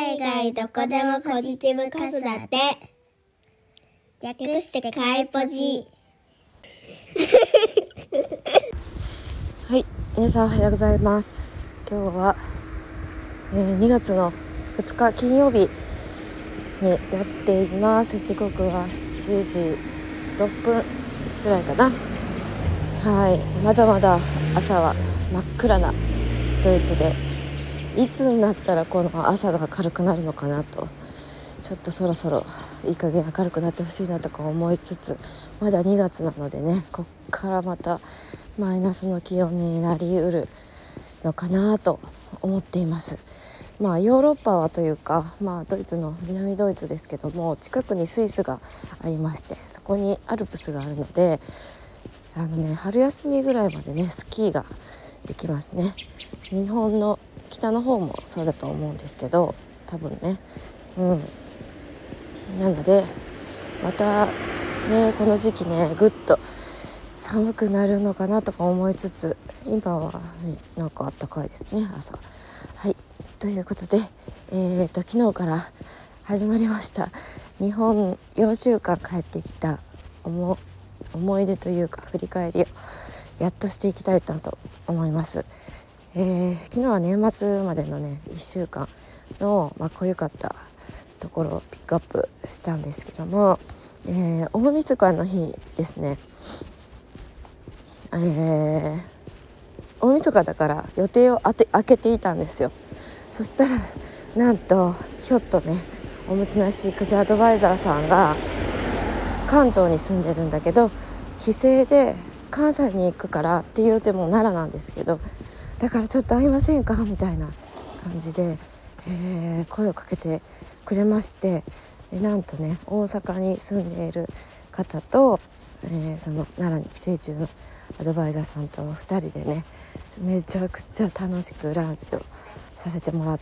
海外どこでもポジティブ子育て。略してかいポジ。 はい、皆さんおはようございます。今日は、2月の2日金曜日になっています。時刻は7時6分ぐらいかな。はい、まだまだ朝は真っ暗なドイツで、いつになったらこの朝が明るくなるのかなと、ちょっとそろそろいい加減明るくなってほしいなとか思いつつ、まだ2月なのでね、こっからまたマイナスの気温になりうるのかなと思っています。ヨーロッパはというか、ドイツの南ドイツですけども、近くにスイスがありまして、そこにアルプスがあるので、春休みぐらいまでねスキーができますね。日本の北の方もそうだと思うんですけど、多分ね、なのでまたね、この時期ねぐっと寒くなるのかなとか思いつつ、今はなんか暖かいですね、朝。はい、ということで、昨日から始まりました日本4週間帰ってきた思い出というか振り返りをやっとしていきたいなと思います。昨日は年末までのね1週間の、濃ゆかったところをピックアップしたんですけども、大晦日の日ですね、大晦日だから予定を開けていたんですよ。そしたらなんとひょっとね、おむつなし育児アドバイザーさんが関東に住んでるんだけど、帰省で関西に行くからって言うても奈良なんですけど、だからちょっと会いませんかみたいな感じで、声をかけてくれまして、なんとね大阪に住んでいる方と、その奈良に帰省中のアドバイザーさんと2人でね、めちゃくちゃ楽しくランチをさせてもらって、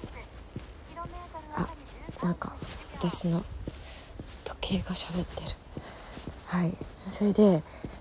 なんか私の時計が喋ってる。はい、それで、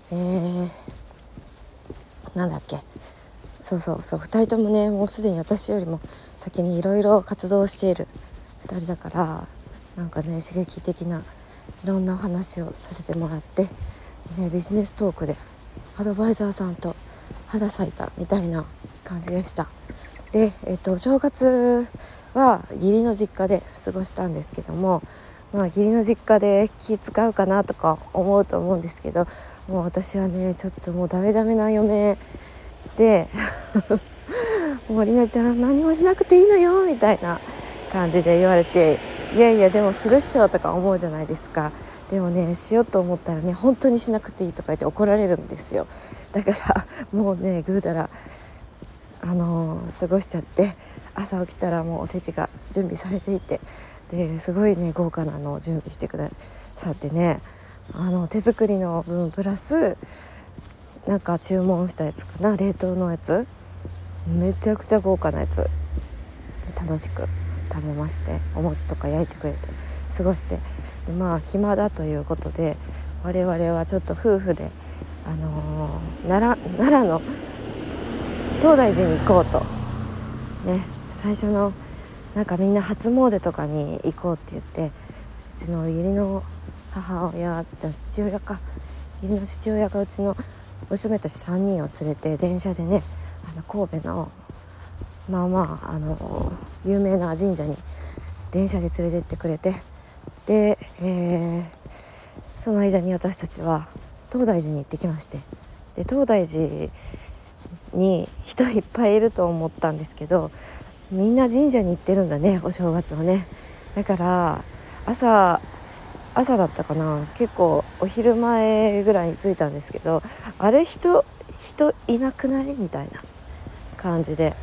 なんだっけ、そう2人ともね、もうすでに私よりも先にいろいろ活動している2人だから、なんかね刺激的ないろんな話をさせてもらって、ビジネストークでアドバイザーさんと肌咲いたみたいな感じでした。で、正月は義理の実家で過ごしたんですけども、義理の実家で気使うかなとか思うと思うんですけど、もう私はねちょっともうダメな嫁でもうりなちゃん何もしなくていいのよみたいな感じで言われて、いやでもするっしょとか思うじゃないですか。でもね、しようと思ったらね本当にしなくていいとか言って怒られるんですよ。だからもうねぐうだら過ごしちゃって、朝起きたらもうおせちが準備されていて、ですごいね豪華なのを準備してくださってね、手作りの分プラスなんか注文したやつかな、冷凍のやつ、めちゃくちゃ豪華なやつ楽しく食べまして、お餅とか焼いてくれて過ごして、で暇だということで我々はちょっと夫婦で、奈良の東大寺に行こうとね、最初のなんかみんな初詣とかに行こうって言って、うちの義理の母親父親か、義理の父親がうちの娘たち3人を連れて電車でね、神戸の有名な神社に電車で連れてってくれて、で、その間に私たちは東大寺に行ってきまして、で東大寺に人いっぱいいると思ったんですけど、みんな神社に行ってるんだね、お正月はね。だから朝だったかな、結構お昼前ぐらいに着いたんですけど、あれ人いなくないみたいな感じで、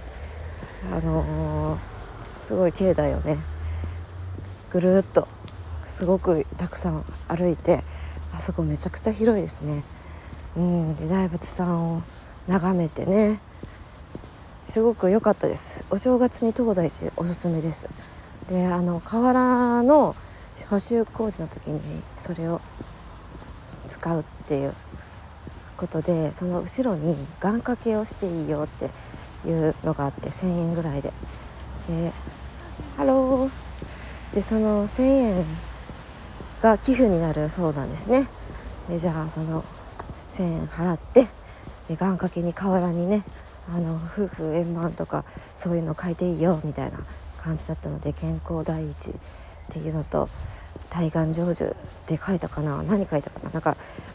すごい境内をねぐるっとすごくたくさん歩いて、あそこめちゃくちゃ広いですね。で大仏さんを眺めてね、すごく良かったです。お正月に東大寺おすすめです。で河原の補修工事の時にそれを使うっていうことで、その後ろに願掛けをしていいよっていうのがあって、1000円ぐらいで、 ハロー。でその1000円が寄付になるそうなんですね。でじゃあその1000円払って、願掛けに河原にね夫婦円満とかそういうの書いていいよみたいな感じだったので、健康第一っていうのと対岸成就って書いたかな、何書いたかな、なんか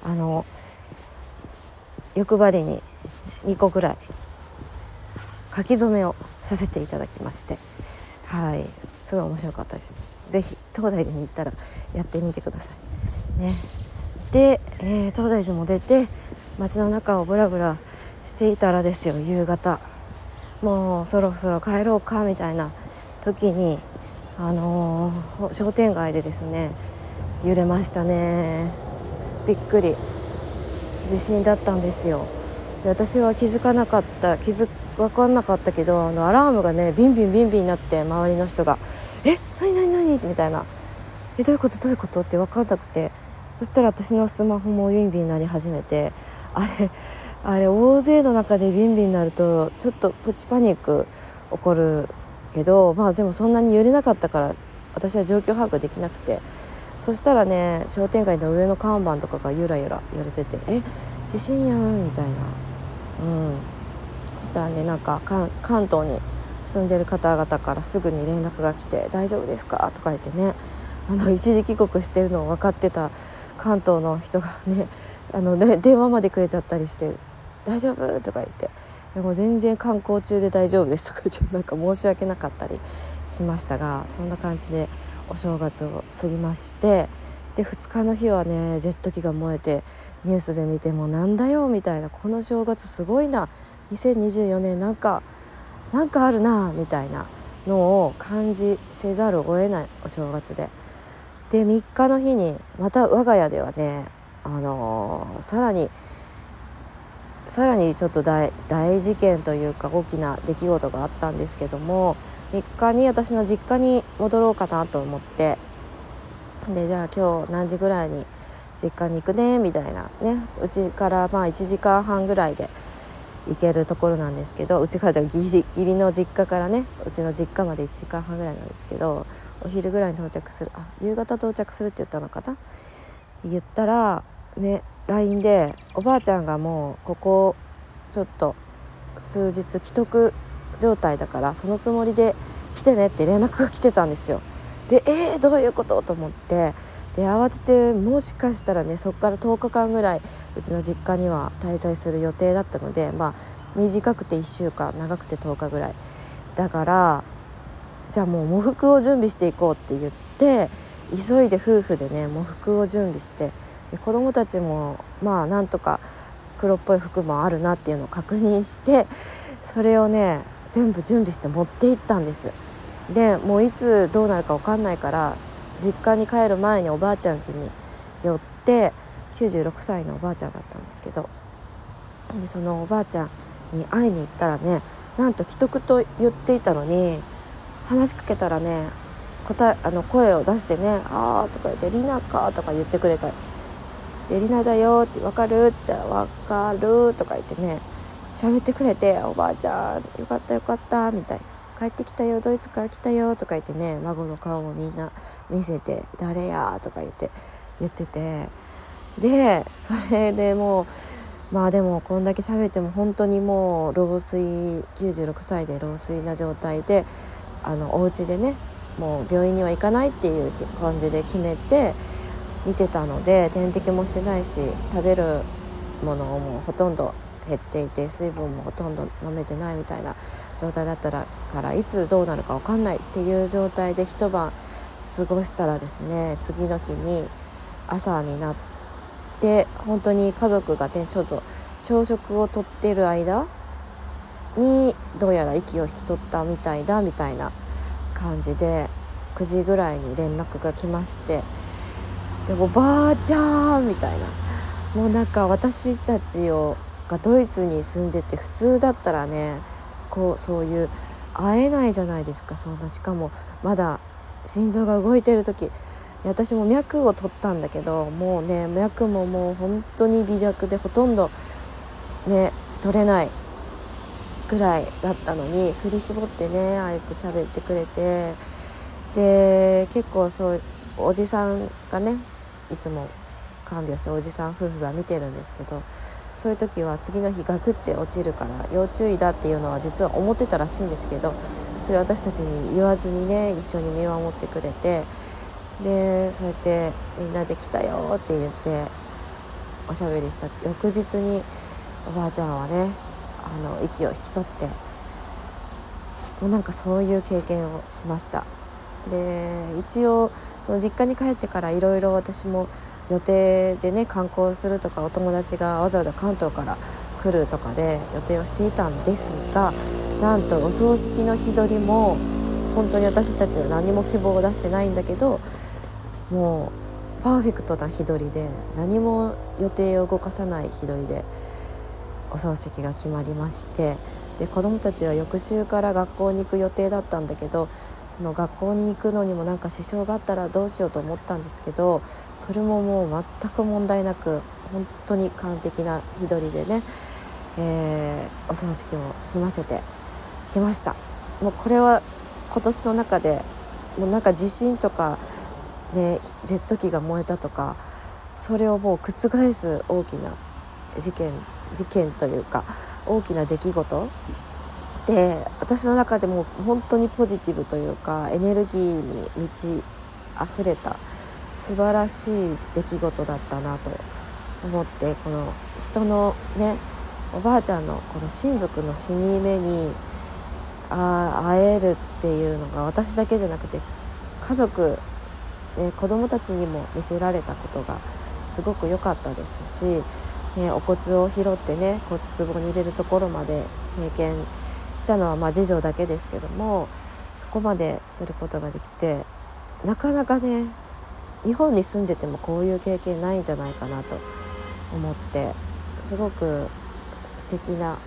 欲張りに2個ぐらい書き初めをさせていただきまして、はい、すごい面白かったです。ぜひ東大寺に行ったらやってみてくださいね。で、東大寺も出て街の中をブラブラしていたらですよ、夕方もうそろそろ帰ろうかみたいな時に商店街でですね揺れましたね。びっくり、地震だったんですよ。で私は分かんなかったけど、アラームがねビンビンビンビンになって、周りの人が何みたいな、どういうことって分かんなくて、そしたら私のスマホもビンビンになり始めて、あれ大勢の中でビンビンになるとちょっとプチパニック起こるけど、でもそんなに揺れなかったから私は状況把握できなくて、そしたらね商店街の上の看板とかがゆらゆら揺れてて、地震やんみたいな、そしたらねなんか関東に住んでる方々からすぐに連絡が来て、大丈夫ですかとか言ってね、一時帰国してるのを分かってた関東の人がね電話までくれちゃったりして、大丈夫とか言って、でも全然観光中で大丈夫ですとか言って、なんか申し訳なかったりしましたが、そんな感じでお正月を過ぎまして、で2日の日はねジェット機が燃えて、ニュースで見てもなんだよみたいな、この正月すごいな、2024年なんかあるなみたいなのを感じせざるを得ないお正月で、3日の日にまた我が家ではね、さらにちょっと大事件というか大きな出来事があったんですけども、3日に私の実家に戻ろうかなと思って、でじゃあ今日何時ぐらいに実家に行くねみたいなね、うちから1時間半ぐらいで行けるところなんですけど、うちからじゃギリの実家からね、うちの実家まで1時間半ぐらいなんですけど、お昼ぐらいに到着する、夕方到着するって言ったのかなって言ったらね、LINE でおばあちゃんがもうここちょっと数日危篤状態だからそのつもりで来てねって連絡が来てたんですよ。でどういうことと思って、で慌てて、もしかしたらねそこから10日間ぐらいうちの実家には滞在する予定だったので、短くて1週間長くて10日ぐらいだから、じゃあもう喪服を準備していこうって言って、急いで夫婦でね喪服を準備して、で子供たちもなんとか黒っぽい服もあるなっていうのを確認して、それをね全部準備して持って行ったんです。でもういつどうなるか分かんないから、実家に帰る前におばあちゃん家に寄って、96歳のおばあちゃんだったんですけど、でそのおばあちゃんに会いに行ったらね、なんと既得と言っていたのに、話しかけたらね声を出してね、あーとか言って、リナかとか言ってくれたりで、リナだよって、分かるって言ったら分かるとか言ってね喋ってくれて、おばあちゃんよかったみたいな、帰ってきたよ、ドイツから来たよとか言ってね、孫の顔もみんな見せて、誰やとか言ってて、でそれでもうでもこんだけ喋っても本当にもう96歳で老衰な状態で、お家でねもう病院には行かないっていう感じで決めて見てたので、点滴もしてないし、食べるものもほとんど減っていて、水分もほとんど飲めてないみたいな状態だったからいつどうなるか分かんないっていう状態で一晩過ごしたらですね、次の日に朝になって、本当に家族がねちょっと朝食をとっている間にどうやら息を引き取ったみたいな感じで、9時ぐらいに連絡が来まして、でおばあちゃんみたいな、もうなんか私たちがドイツに住んでて、普通だったらねそういう会えないじゃないですか。そんなしかもまだ心臓が動いてる時、私も脈を取ったんだけど、もうね脈ももう本当に微弱でほとんどね取れないぐらいだったのに、振り絞ってねあえて喋ってくれて、 で結構そうおじさんがねいつも看病しておじさん夫婦が見てるんですけど、そういう時は次の日ガクって落ちるから要注意だっていうのは実は思ってたらしいんですけど、それ私たちに言わずにね一緒に見守ってくれて、でそうやってみんなで来たよって言っておしゃべりした翌日におばあちゃんはね息を引き取って、もうなんかそういう経験をしました。で一応その実家に帰ってからいろいろ私も予定でね観光するとか、お友達がわざわざ関東から来るとかで予定をしていたんですが、なんとお葬式の日取りも本当に私たちは何も希望を出してないんだけど、もうパーフェクトな日取りで何も予定を動かさない日取りでお葬式が決まりまして、で子どもたちは翌週から学校に行く予定だったんだけど、その学校に行くのにもなんか支障があったらどうしようと思ったんですけど、それももう全く問題なく本当に完璧な日取りでね、お葬式を済ませてきました。もうこれは今年の中でもうなんか地震とか、ね、ジェット機が燃えたとか、それをもう覆す大きな事件というか大きな出来事で、私の中でも本当にポジティブというかエネルギーに満ち溢れた素晴らしい出来事だったなと思って、この人のねおばあちゃんのこの親族の死に目に会えるっていうのが私だけじゃなくて家族、子供たちにも見せられたことがすごく良かったですし、お骨を拾ってね骨壺に入れるところまで経験したのは次女だけですけども、そこまですることができて、なかなかね日本に住んでてもこういう経験ないんじゃないかなと思って、すごく素敵な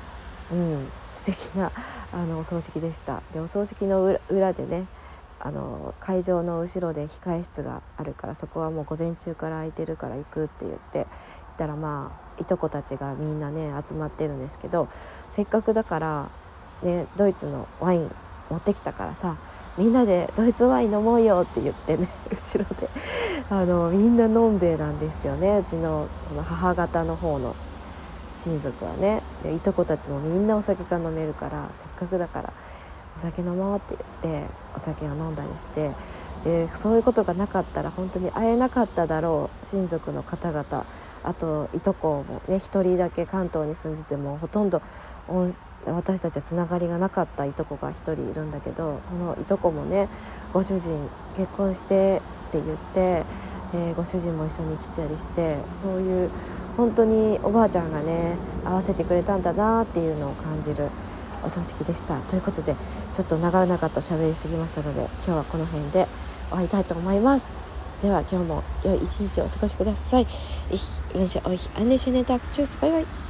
お葬式でした。でお葬式の裏でね会場の後ろで控え室があるから、そこはもう午前中から空いてるから行くって言って行ったら、いとこたちがみんなね集まってるんですけど、せっかくだからねドイツのワイン持ってきたからさ、みんなでドイツワイン飲もうよって言ってね後ろでみんなのんべえなんですよね。うちの母方の方の親族はね。でいとこたちもみんなお酒が飲めるから、せっかくだからお酒飲もうって言ってお酒を飲んだりして、そういうことがなかったら本当に会えなかっただろう親族の方々、あといとこもね一人だけ関東に住んでてもほとんど私たちはつながりがなかったいとこが一人いるんだけど、そのいとこもねご主人結婚してって言って、ご主人も一緒に来たりして、そういう本当におばあちゃんがね合わせてくれたんだなっていうのを感じるお葬式でした。ということでちょっと長々と喋りすぎましたので、今日はこの辺で終わりたいと思います。では今日も良い一日をお過ごしください。Ich wünsche euch einen schönen Tag. Tschüss, bye bye.